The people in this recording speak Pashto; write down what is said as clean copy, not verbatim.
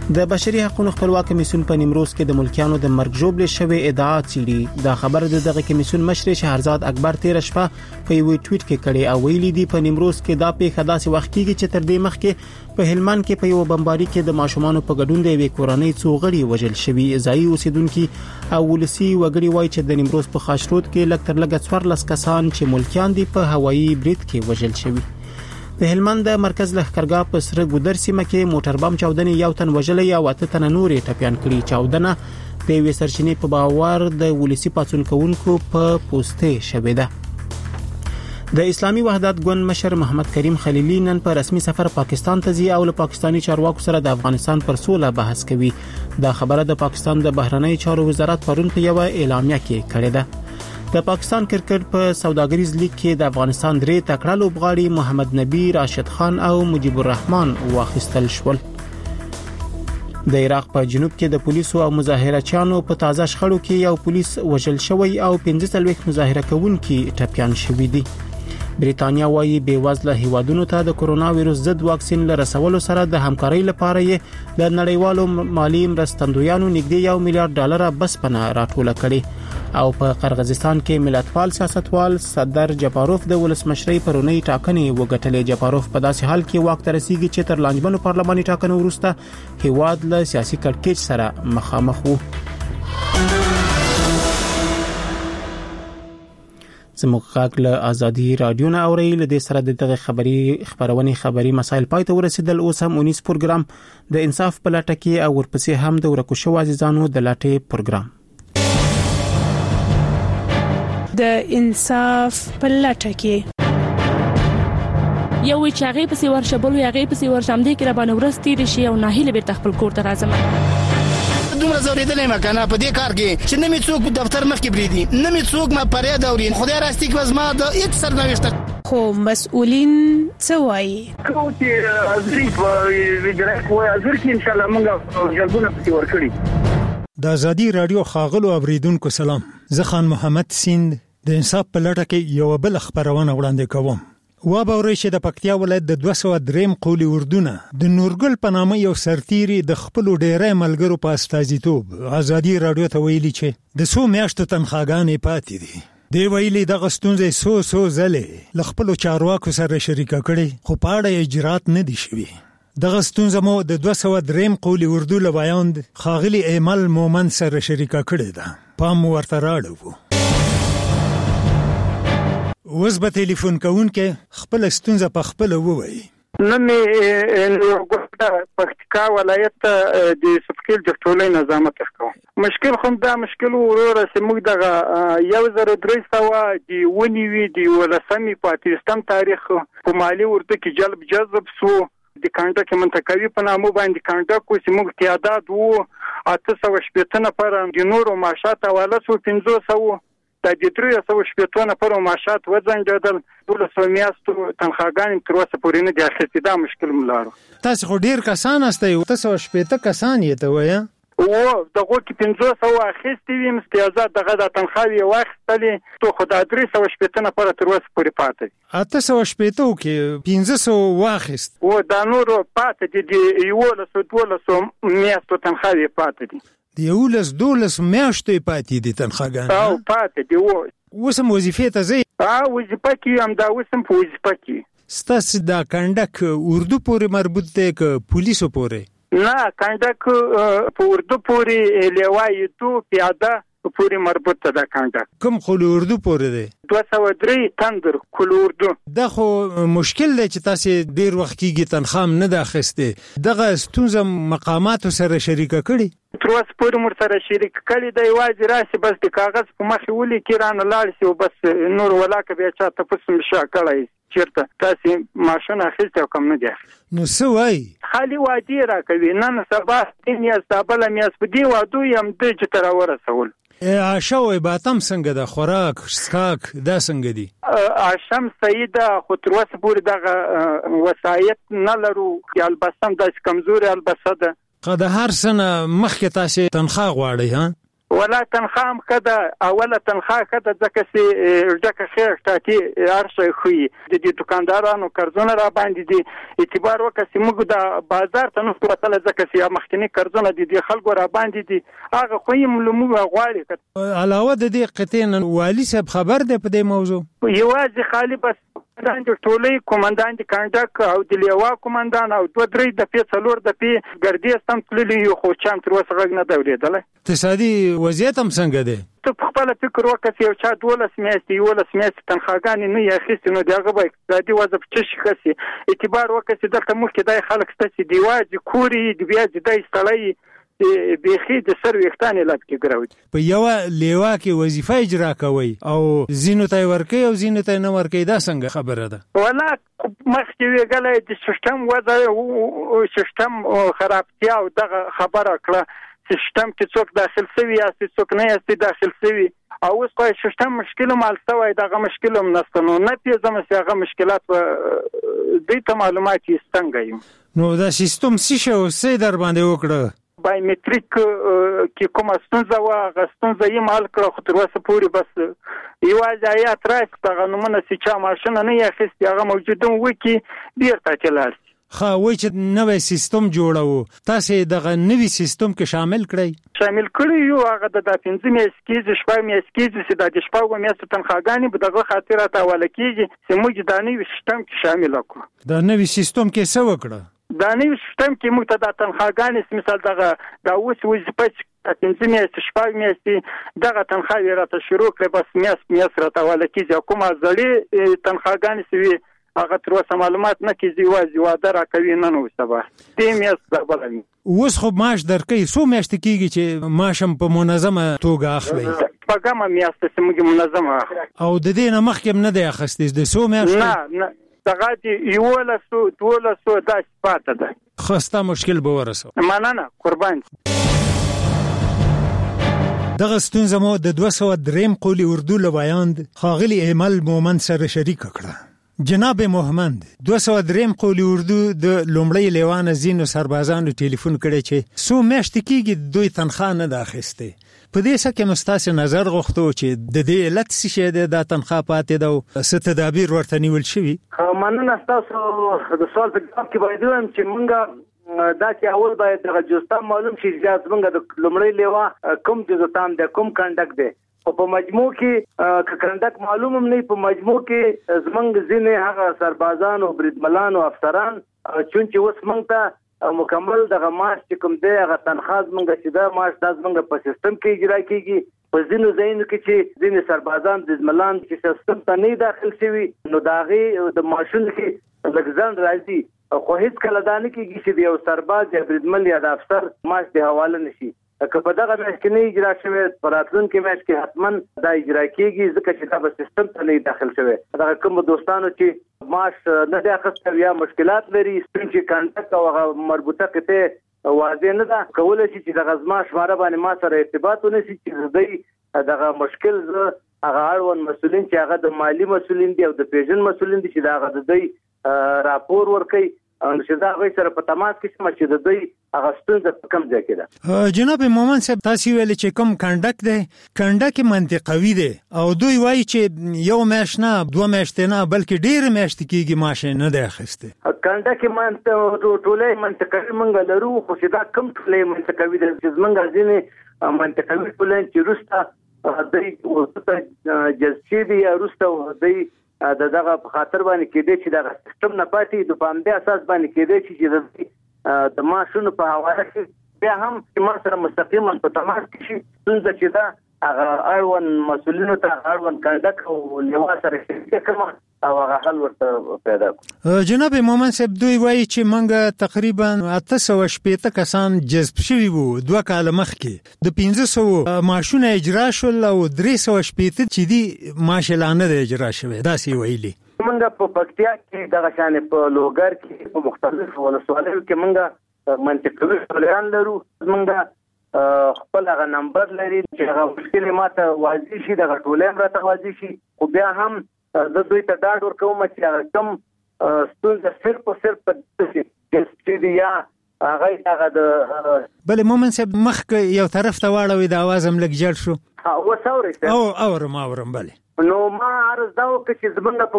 د بشري حقوقو خپلواک کمیسیون په نیمروز کې د ملکیانو د مرګ ژوبل شوی ادعا چیړي. دا خبره دغه کمیسیون مشر شهرزاد اکبر تیر شپه په یو ټویټ کې کړي او ویلي دی په نیمروز کې دا پیښه داسې وخت کېږي چې تر دې مخکې په هلمند کې په یو بمباري کې د ماشومان په ګډون د یوې کورنۍ څو غړي وژل شوي. ځایي اوسیدونکو او ولسی وګړي وایي چې د نیمروز په خاشرود کې لږ تر لږه 14 کسان چې ملکیان دي په هوایي برید کې وژل شوي. د هلمند مرکز لښکرګاه په سره ګودر سیمه کې موټر بم چاودنې یو تن وژلې او 8 تن نورې ټپيان کړي. چاودنه د وې سرچینې په باور د ولسی پاتون کوونکو په پوسټه شوې ده. د اسلامي وحدت ګوند مشر محمد کریم خلیلی نن په رسمي سفر پاکستان ته ځي او له پاکستانی چارواکو سره د افغانستان پر سوله بحث کوي. دا خبره د پاکستان د بهرنی چارو وزارت پرون په یو اعلامیه کې کړې ده. د پاکستان کرکټ په سوداګریز لیگ کې د افغانستان درې تکړه لوبغاړي محمد نبی، راشد خان او مجيب الرحمن واخیستل شول. د عراق په جنوب کې د پولیسو او مظاهرچیانو په تازه شخړو کې یو پولیس وژل شوی او 15 مظاهره کوونکي ټپيان شوي دي. بریتانیا وايي بیوزله هیوادونو ته د کرونا وایروس ضد واکسین لرسولو سره د همکارۍ لپاره یې د نړیوالو مالی مرستندویانو نږدې $1 میلیارډ بسپنه راټوله کړې او په قرغیزستان کې ملتپال سیاستوال صدر جپاروف د ولسمشرۍ پرونی ټاکنې وګټلې. جپاروف په داسې حال کې واک ته رسیږي چې تر لانجمنو پارلماني ټاکنو وروسته هیواد له سیاسي کړکېچ سره مخامخ وو. زموږ غږ له ازادي رادیو نه اوري. له دې سره د خبري مسایل پای ته ورسېدل. اوس هم 19 پروګرام د انصاف په لټه کې او ورپسې هم د ورکو شو عزیزانو د لټې پروګرام د انصاف په لټه کې یو چاغې پسې ورشبل یو هغه پسې ورشم دې کې را باندې ورستې دي شي او ناهیله به خپل کور ته راځم. دومره زوریدلې مکنه په دې کار کې چې نمې څوک دفتر مخ کې بریدي، نمې څوک ما پرې دوري. خدای راستي کې وزما د هیڅ سرنوشت خو مسؤلین څه وایي؟ کوم چې ازري په ویډیو کوه ازر کې ان شاء الله موږ جلبونه پسې ورکړي. د ازادي رادیو خاغلو اوریدونکو سلام. زه خان محمد سیند د انصاف په لټه کې یو بل خبرونه وړاندې کوم. وابوري چې د پکتیا ولایت د 203 قولي اردونه د نورګل په نامه یو سرتيري د خپل ډیرې ملګرو په استازیتوب ازادي رادیو ته ویلي چې د 100 میاشتو تنخواګانې پاتې دي. دی ویلي د غستونځې سو زله ل خپل چارواکو سره شریکه کړي خو په اړه اجرات نه دي شوي. د غستونځ مو د 203 قولي اردو لوایاند خاغلی ایمل مومن سره شریکه کړي ده. پام ورته راړو. اوس به ټلیفون کوونکې خپل ستونزه په خپل ووایي. نمې پکتیکا ولایت د سپکیل د ټولې نظامت ښکو. مشکل خو دا مشکل وروره سمګ دغه 1300 دی ونی وی دی ولسمي پاکستان تاریخ په مالی ورته کې جلب جذب سو د کانټا کې منتقوي په نامو باندې کانټا کو سمګ تعداد وو 870 نفر د نورو معاشات حواله سو 500 د 370 نفر معاشات وځنډل. 200 میاشتو تنخواګانې تر اوسه پورې نه دي اخیستې. دا مشکل ملارو. تاسو خو ډیر کسان استئ 370 کسان یې ته وایي او دغه کې 500 اخیستې وي مستیازات دغه د تنخواوي واخیستلې تو خو د 370 نفر تر اوسه پورې پاتې. 870 کې 500 واخیست او دا نور پاتې دي یو له 12 میاشتو تنخواوي پاتې دي. د 12 میاشتې پاتې دي تنخواګانې او پاتې دي. وسم وظیفه ته زی وظیفه کې هم دا وسم په وظیفه کې ستاسو د کنډک اردو پورې مربوط دی که پولیسو پورې؟ نه کنډک په اردو پورې لیوای تو پیاده پورې مربوط ده. کنډک کوم خو اردو پورې دی 203 تندر کول اردو. دا خو مشکل دی چې تاسو ډیر وخت کېږي تنخواه نه ده اخیسته. دغه ستونزه مقامات سره شریکه کړي؟ تر اوسه پورې مر سره شریک کړي دی. واځي راسي بس د کاغذ په مخ ولي کیرانه لاړ سي او بس نور ولاکه بیا چا ته پسم شا کړای چیرته تاسو ماشين اخیسته کم نه دی. نو سوای خالي وادي را کوي نن سبا دنیا استابل میاس په دی وادو يم د چتر ورسول. عشاوي باتم څنګه د خوراک سکاک دا څنګه دي؟ عشم سیده خو تر اوسه پورې دغه وسایت نه لرو. البسم د کمزوري البسه ده. که د هر سنه مخکې تاسو تنخواه غواړئ ها؟ ولا تنخواه هم ښه ده، اوله تنخواه ښه ده ځکه چې ډکه خیر ټاټي هر شی ښیي. د دې دوکاندارانو قرضونه را باندې دي، اعتبار وکړه چې موږ د بازار ته نشو وتلی ځکه چې مخکیني قرضونه د خلکو را باندې دي، هغه خو یې له موږ غواړي. علاوه د دې قطعې نه والي صاحب خبر دی په دې موضوع؟ یوازې خالي بس کمانډان د ټولۍ، کمانډان د کنډک او د لیوا کمانډان او 2-3 دفعې 4 دفعې ګردیز هم تللي یو، خو چا هم تر اوسه غږ نه دی اورېدلی. اقتصادي وضعیت هم څنګه دی؟ ته په خپله فکر وکړه چې یو چا 12 میاشتې 11 میاشتې تنخواګانې نه یې اخیستې، نو د هغه به اقتصادي وضع په څه شي ښه شي؟ اعتبار وکړه چې دلته مخکې دا خلک شته چې د یوازې کور یې د بیا د دی سړی بیخي د سر ویښتان لټ کې ګراوي. په یو لیوا کې وظیفه اجرا کوي او زینو ته ورکوي او زینو ته نه ورکوي، دا څنګه خبره ده؟ ولا مخکې ویګلې د سیستم وضع او سیستم خرابتیا او دغه خبره کړه، سیستم کې څوک داخل شوی یا څوک نه یې داخل شوی، او اوس خو سیستم مشکل مال سوی، دغه مشکل هم نشته. نو نه پیژم چې هغه مشکلات دې ته معلومات یې څنګه یو. نو دا سیستم څه در باندې وکړه؟ بایومټریک کې کومه ستونزه وه، هغه ستونزه یې حل کړه، خو تر اوسه پورې بس یوازې ایات راکړه، هغه نومونه چې چا ماشینه نه یې اخیستې هغه موجود هم وکړي بیرته چې لاړ شي. ښه، وایي چې نوی سیستم جوړوو، تاسې دغه نوي سیستم کې شامل کړئ؟ شامل کړی یو، هغه د 15 میاشتې کېږي 6 میاشتې کېږي چې د 6 میاشتو تنخواګانې به دغه خاطر راته حواله کېږي چې موږ دا نوي سیستم کې شامل کړو. دا نوي سیستم کې څه وکړه؟ دا نوي سیستم کې موږ ته د تنخواګانې مثال دغه دا اوس وظیفه 15 میاشتې 6 میاشتې دغه تنخوا راته شروع کړې، بس میاشت راته حواله کېږي. کومه زړې تنخواګانې چې وي هغه تر اوسه معلومات نه کېږي، یوازې واده راکوي نن او سبا دې میاشت بله وي. اوس خو معاش درکوي، څو میاشتې کېږي چې معاش هم په منظمه توګه اخلئ؟ شپږمه میاشت چې موږ منظمه اخلو. او د دې نه مخکې هم نه دی اخیستی؟ د څو میاشتې؟ نه دغه د 1100 داسې پاته ده. ښه، ستا مشکل به ورسو. مننه، قربان. دغه ستونزه مو د 203 قولي اردو له وایاند ښاغلي ایمل مومند سره شریکه کړه. جناب محمد، 203 قولي اردو د لومړی لیوان زینو سربازانو ټلیفون کړی چې څو میاشتې کېږي دوی تنخوا نه ده اخیستې. په دې څه کې مو ستاسې نظر غوښتو چې د دې علت څه شی دی دا تنخوا پاتې ده او څه تدابیر ورته نیول شوي؟ مننه ستاسو د سوال په جواب کې باید ووایم چې موږ دا چې اول باید دغه جزتام معلوم شي چې زموږ د لومړی لیوا کوم جزتام دی، کوم کنډک دی. او په مجموع کې کنډک معلوم هم نه، په مجموع کې زموږ ځینې هغه سربازان او بریدملان او افسران چونچې اوس موږ ته مکمل دغه معاش چې کوم دی هغه تنخوا زموږ چې دا معاش دا زموږ په سیستم کې اجرا کېږي. په ځینو ځایونو کې چې ځینې سربازان بریدملان چې سیستم ته نه داخل شوي نو د هغې د معاشونو کې لږ ځنډ راځي، خو هېڅکله دا نه کېږي چې د یو سرباز یا بریدمل یا د افسر معاش د حواله نه شي. که په دغه میاشت کې نه اجرا شوی، په راتلونکي میاشت کې حتما دا اجرا کېږي ځکه چې دا به سیستم ته نه داخل شوی. دغه کوم دوستانو چې معاش نه دی اخیستی یا مشکلات لري، سپین چې کنډک او هغه مربوطه قطعې واضح نه ده، کولی شي چې دغه زما شماره باندې ما سره ارتباط ونیسي چې دوی دغه مشکل زه هغه اړوند مسؤلین چې هغه د مالي مسؤلین دي او د پیژن مسؤلین دي چې د هغه د دوی راپور ورکوي چې دا غوښتل سره په تماس کې شمه چې د دوی هغه ستونزه په کوم ځای کې ده. جناب مومن صاحب، تاسو ویل چې کوم کنډک دی، کنډک منطقوي دی او دوی وایي چې یو میاشت نه 2 میاشتې نه بلکې ډېر میاشتې کېږي معاش نه دی اخیستی. کنډک ټولې منطقوي موږ لرو، خو چې دا کوم ټولې منطقوي دی چې موږ ځینې منطقوي ټولې چې وروسته دوی جذب دي یا وروسته دوی دغه په خاطر باندې کېدای چې دغه سیستم نه پاتې د په همدې اساس باندې کېدای چې د معاشونو په حواله کې بیا هم چې ما سره مستقیما په تماس کې شي ستونزه چې ده هغه اړوند مسؤلینو ته اړوند کنډک او لیوا سره شریکه کړم او هغه حل ورته پیدا کړو. جناب مومن صاحب، دوی وایي چې موږ تقریبا 860 کسان جذب شوي وو 2 کاله مخکې، د 1500 معاشونه اجرا شول او 360 چې دي معاش لا نه دی اجرا شوی، داسې ویلي. موږ په پکتیا کې دغه شانې په لوګر کې په مختلفو ولسوالیو کې موږ منطقوي ټولګان لرو. موږ خپل هغه نمبر لري چې هغه مشکل ماته واضح شي، دغه ټولې راته واضح شي، خو بیا هم زه دوی ته ډاډ ورکوم چې هغه کوم ستونزه صرف او صرف په دې یا هغه دغه د بل مومن صاحب مخ یو طرف ته واړوي د आवाज هم لګ جړ شو او څوري اورم بل نو ما عرض داو چې زمونږ